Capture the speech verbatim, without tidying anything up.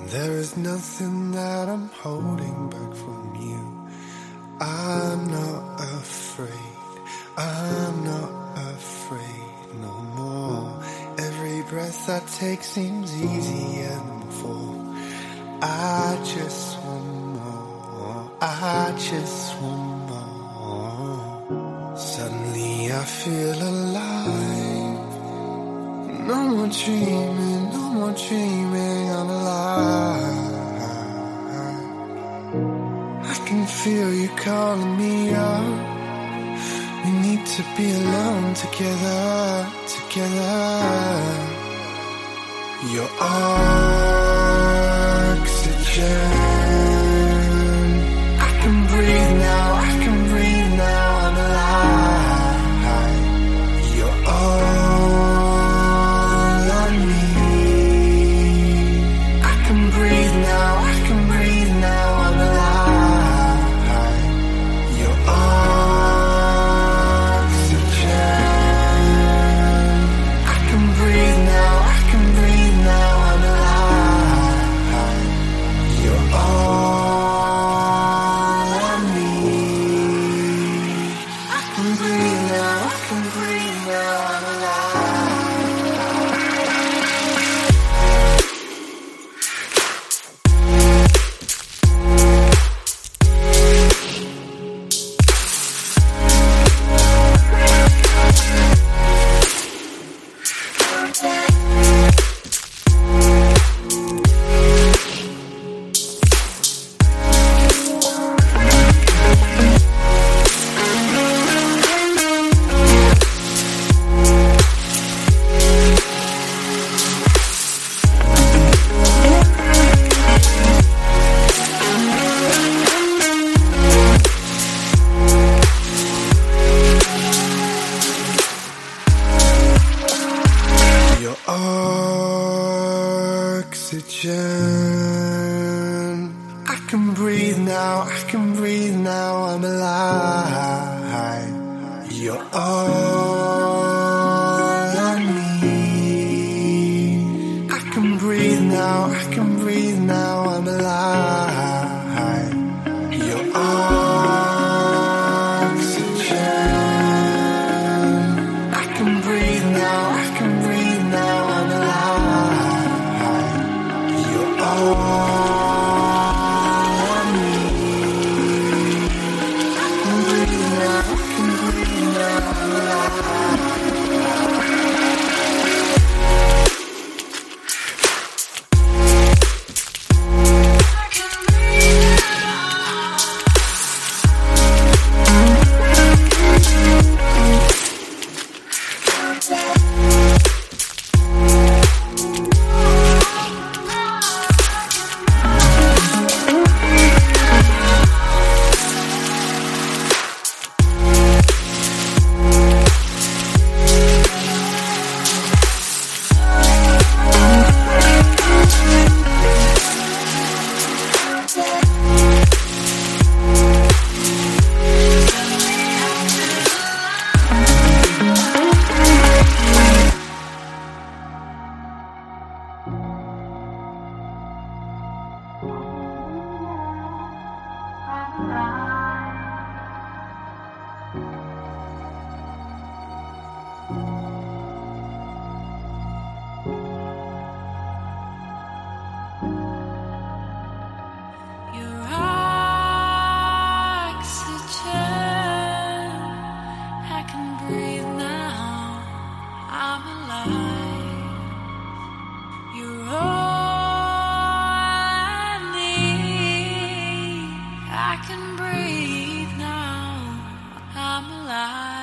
There is nothing that I'm holding back from you. I'm not afraid, I'm not afraid no more. Every breath I take seems easier than before. I just want more, I just want more. Suddenly I feel alive. No more dreaming, no more dreaming, I'm alive. I can feel you calling me out. We need to be alone together, together. Your oxygen. I can breathe now, I can breathe now, I'm alive. You're all I need. I can breathe now, I can breathe now, I'm alive. You're oxygen. I can breathe now, I can breathe now, I'm alive. You're all I need. I can breathe now, I can breathe now, I'm alive. Your oxygen. I can breathe now, I can breathe now, I'm alive. You're all I need. I can breathe now, I can breathe now, I'm alive. You're oxygen. I can breathe now, I can breathe now, I'm alive. You're all I need. I can breathe now, I can breathe now, I'm alive. Your oxygen. I can breathe now, I'm alive. You're all I need. I can breathe now, I'm alive.